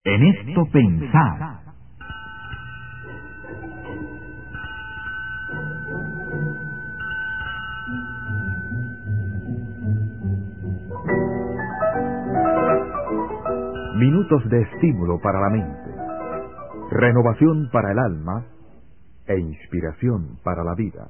En esto pensad. Minutos de estímulo para la mente, renovación para el alma e inspiración para la vida.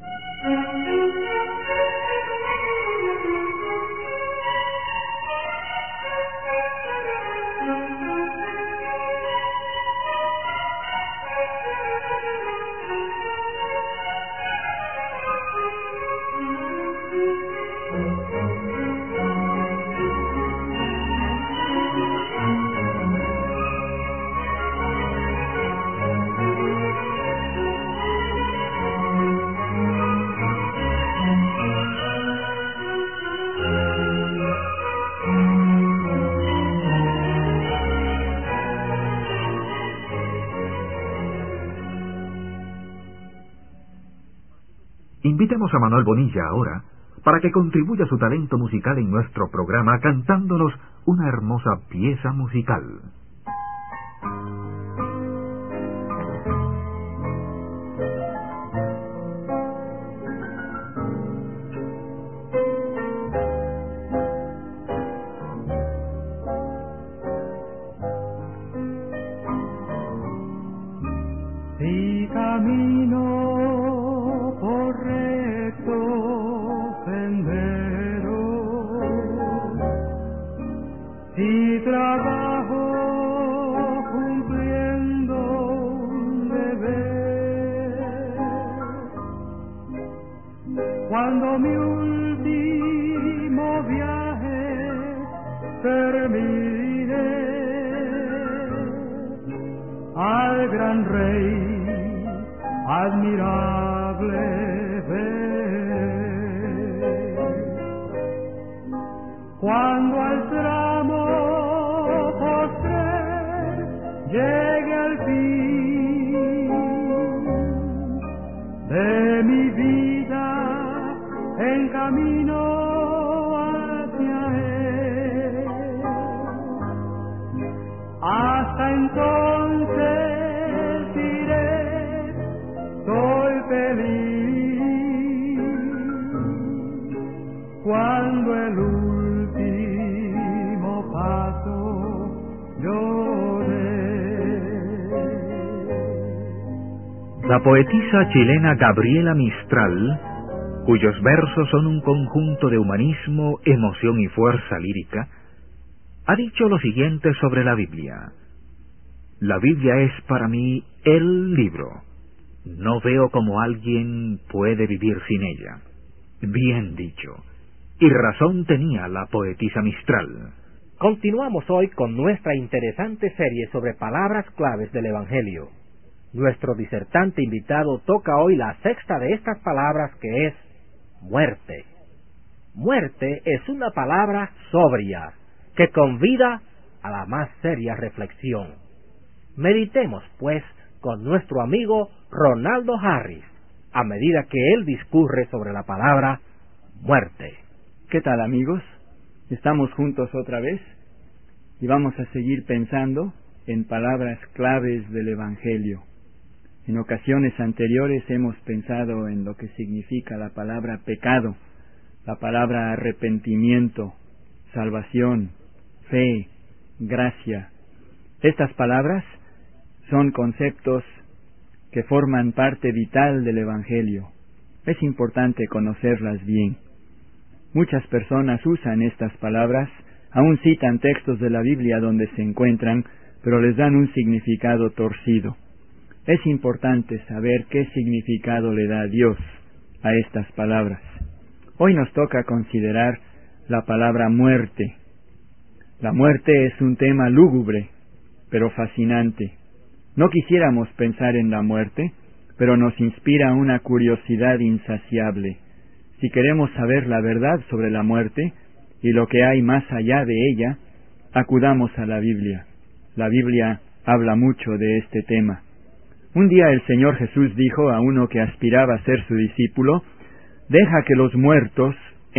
Invitemos a Manuel Bonilla ahora para que contribuya su talento musical en nuestro programa cantándonos una hermosa pieza musical. Si camino por recto sendero, si trabajo cumpliendo un deber, cuando mi último viaje termine, al gran Rey admirable ver. Cuando al tramo postrer llegue el fin de mi vida en camino hacia él, hasta entonces soy feliz cuando el último paso yo dé. La poetisa chilena Gabriela Mistral, cuyos versos son un conjunto de humanismo, emoción y fuerza lírica, ha dicho lo siguiente sobre la Biblia: la Biblia es para mí el libro. No veo cómo alguien puede vivir sin ella. Bien dicho. Y razón tenía la poetisa Mistral. Continuamos hoy con nuestra interesante serie sobre palabras claves del Evangelio. Nuestro disertante invitado toca hoy la sexta de estas palabras, que es muerte. Muerte es una palabra sobria, que convida a la más seria reflexión. Meditemos, pues, con nuestro amigo Ronaldo Harris, a medida que él discurre sobre la palabra muerte. ¿Qué tal, amigos? Estamos juntos otra vez y vamos a seguir pensando en palabras claves del Evangelio. En ocasiones anteriores hemos pensado en lo que significa la palabra pecado, la palabra arrepentimiento, salvación, fe, gracia. Estas palabras son conceptos que forman parte vital del Evangelio. Es importante conocerlas bien. Muchas personas usan estas palabras, aún citan textos de la Biblia donde se encuentran, pero les dan un significado torcido. Es importante saber qué significado le da Dios a estas palabras. Hoy nos toca considerar la palabra muerte. La muerte es un tema lúgubre, pero fascinante. No quisiéramos pensar en la muerte, pero nos inspira una curiosidad insaciable. Si queremos saber la verdad sobre la muerte y lo que hay más allá de ella, acudamos a la Biblia. La Biblia habla mucho de este tema. Un día el Señor Jesús dijo a uno que aspiraba a ser su discípulo: «Deja que los muertos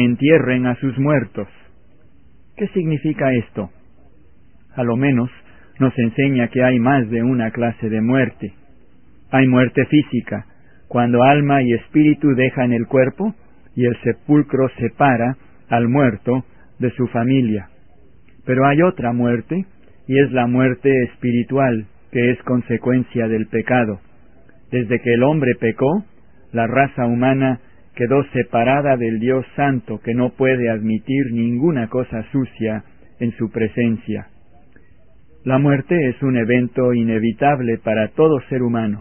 entierren a sus muertos». ¿Qué significa esto? A lo menos nos enseña que hay más de una clase de muerte. Hay muerte física, cuando alma y espíritu dejan el cuerpo y el sepulcro separa al muerto de su familia. Pero hay otra muerte, y es la muerte espiritual, que es consecuencia del pecado. Desde que el hombre pecó, la raza humana quedó separada del Dios Santo, que no puede admitir ninguna cosa sucia en su presencia. La muerte es un evento inevitable para todo ser humano.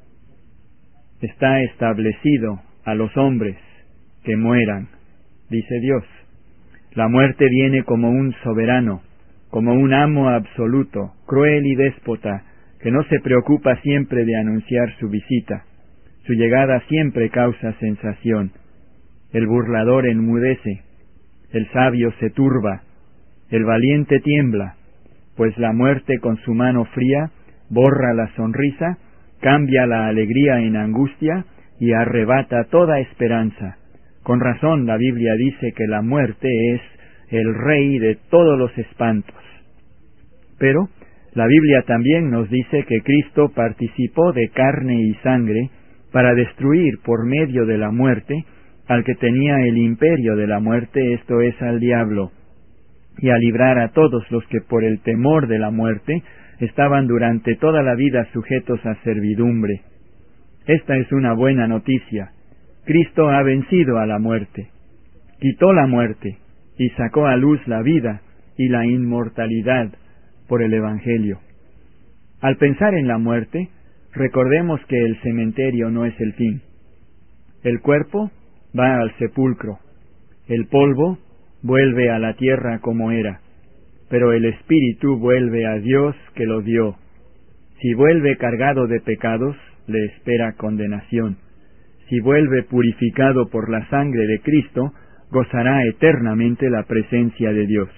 Está establecido a los hombres que mueran, dice Dios. La muerte viene como un soberano, como un amo absoluto, cruel y déspota, que no se preocupa siempre de anunciar su visita. Su llegada siempre causa sensación. El burlador enmudece, el sabio se turba, el valiente tiembla, pues la muerte con su mano fría borra la sonrisa, cambia la alegría en angustia y arrebata toda esperanza. Con razón la Biblia dice que la muerte es el rey de todos los espantos. Pero la Biblia también nos dice que Cristo participó de carne y sangre para destruir por medio de la muerte al que tenía el imperio de la muerte, esto es, al diablo, y a librar a todos los que por el temor de la muerte estaban durante toda la vida sujetos a servidumbre. Esta es una buena noticia. Cristo ha vencido a la muerte, quitó la muerte y sacó a luz la vida y la inmortalidad por el Evangelio. Al pensar en la muerte, recordemos que el cementerio no es el fin. El cuerpo va al sepulcro, el polvo vuelve a la tierra como era, pero el espíritu vuelve a Dios que lo dio. Si vuelve cargado de pecados, le espera condenación. Si vuelve purificado por la sangre de Cristo, gozará eternamente la presencia de Dios.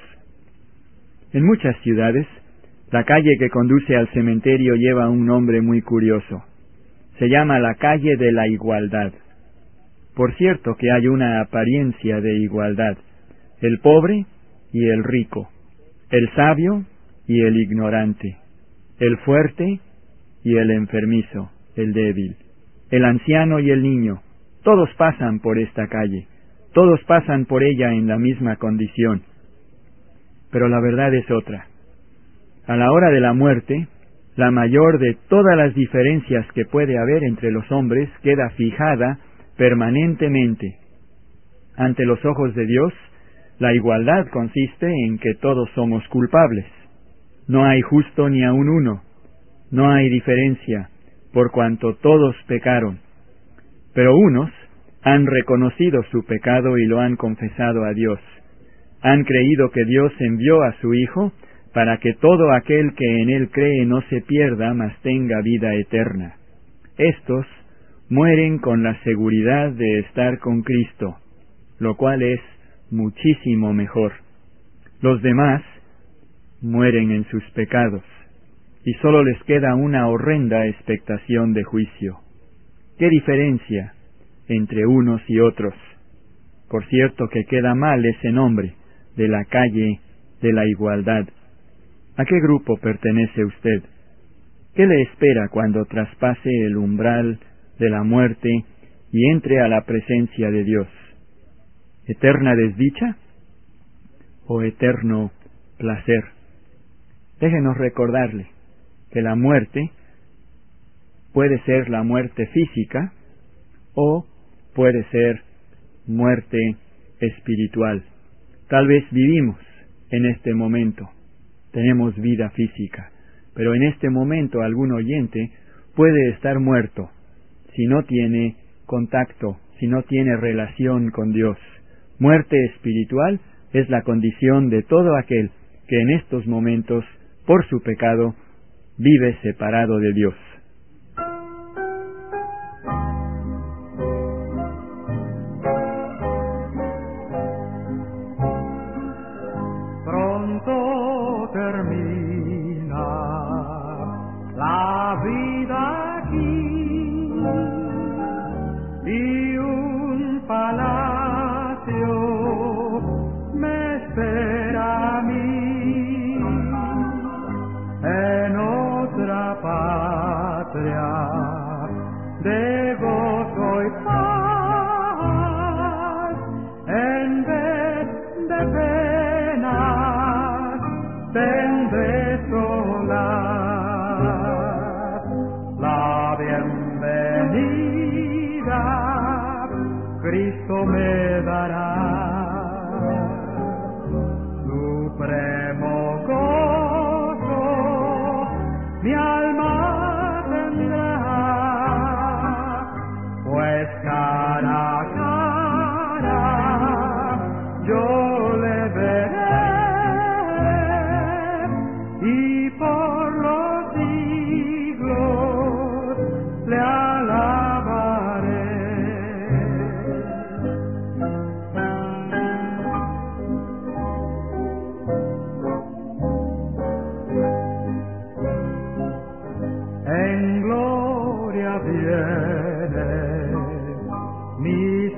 En muchas ciudades, la calle que conduce al cementerio lleva un nombre muy curioso. Se llama la calle de la igualdad. Por cierto que hay una apariencia de igualdad. El pobre y el rico, el sabio y el ignorante, el fuerte y el enfermizo, el débil, el anciano y el niño, todos pasan por esta calle, todos pasan por ella en la misma condición. Pero la verdad es otra. A la hora de la muerte, la mayor de todas las diferencias que puede haber entre los hombres queda fijada permanentemente. Ante los ojos de Dios, la igualdad consiste en que todos somos culpables. No hay justo ni aun uno. No hay diferencia, por cuanto todos pecaron. Pero unos han reconocido su pecado y lo han confesado a Dios. Han creído que Dios envió a su Hijo para que todo aquel que en Él cree no se pierda, mas tenga vida eterna. Estos mueren con la seguridad de estar con Cristo, lo cual es muchísimo mejor. Los demás mueren en sus pecados, y sólo les queda una horrenda expectación de juicio. ¿Qué diferencia entre unos y otros? Por cierto que queda mal ese nombre de la calle de la igualdad. ¿A qué grupo pertenece usted? ¿Qué le espera cuando traspase el umbral de la muerte y entre a la presencia de Dios? ¿Eterna desdicha o eterno placer? Déjenos recordarle que la muerte puede ser la muerte física o puede ser muerte espiritual. Tal vez vivimos en este momento, tenemos vida física, pero en este momento algún oyente puede estar muerto si no tiene contacto, si no tiene relación con Dios. Muerte espiritual es la condición de todo aquel que en estos momentos, por su pecado, vive separado de Dios. Pronto termina la vida aquí y un palacio me espera a mí. patria de gozo y paz, en vez de penas tendré solas la bienvenida Cristo me dará. Supremo gozo mi alma tendrá, pues cara a cara yo le veré y por los siglos le alabaré. En gloria viene mi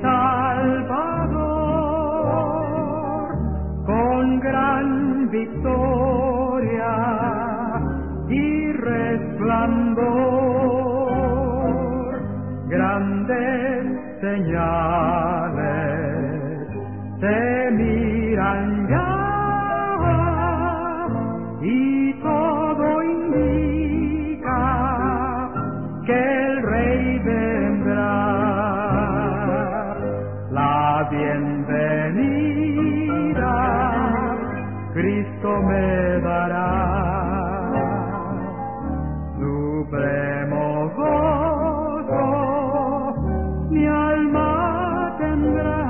Salvador, con gran victoria y resplandor, grandes señales se miran ya y todo indica que el Rey vendrá. La bienvenida Cristo me dará. Supremo gozo mi alma tendrá,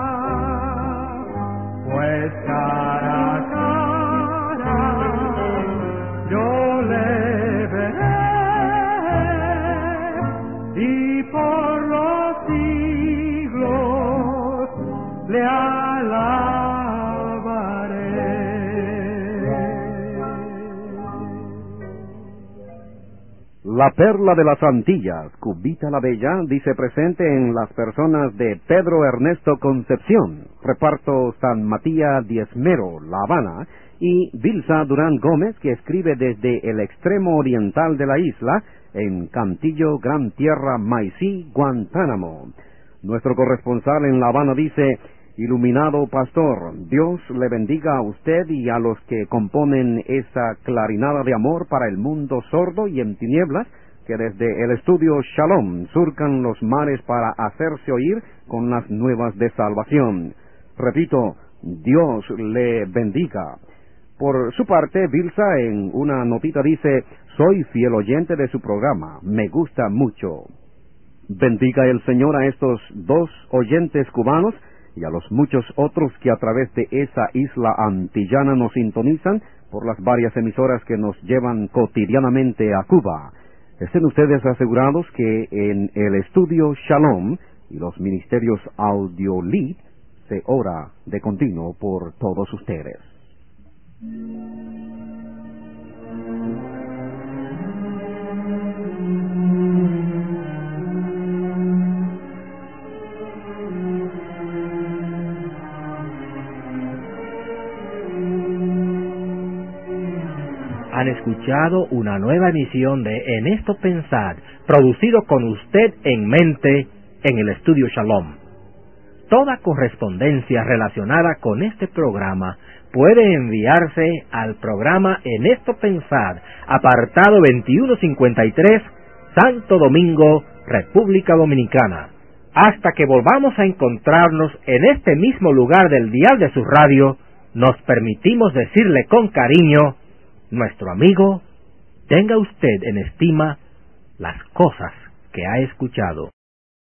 pues cara a cara yo le veré y por los siglos le alabaré. La perla de las Antillas, Cubita la Bella, dice presente en las personas de Pedro Ernesto Concepción, reparto San Matías Diezmero, La Habana, y Vilsa Durán Gómez, que escribe desde el extremo oriental de la isla, en Cantillo, Gran Tierra, Maicí, Guantánamo. Nuestro corresponsal en La Habana dice: iluminado pastor, Dios le bendiga a usted y a los que componen esa clarinada de amor para el mundo sordo y en tinieblas, que desde el estudio Shalom surcan los mares para hacerse oír con las nuevas de salvación. Repito, Dios le bendiga. Por su parte, Vilsa en una notita dice: soy fiel oyente de su programa, me gusta mucho. Bendiga el Señor a estos dos oyentes cubanos y a los muchos otros que a través de esa isla antillana nos sintonizan por las varias emisoras que nos llevan cotidianamente a Cuba. Estén ustedes asegurados que en el estudio Shalom y los ministerios Audiolith se ora de continuo por todos ustedes. Han escuchado una nueva emisión de En esto pensar, producido con usted en mente en el estudio Shalom. Toda correspondencia relacionada con este programa puede enviarse al programa En esto pensar, apartado 2153, Santo Domingo, República Dominicana. Hasta que volvamos a encontrarnos en este mismo lugar del dial de su radio, nos permitimos decirle con cariño: nuestro amigo, tenga usted en estima las cosas que ha escuchado.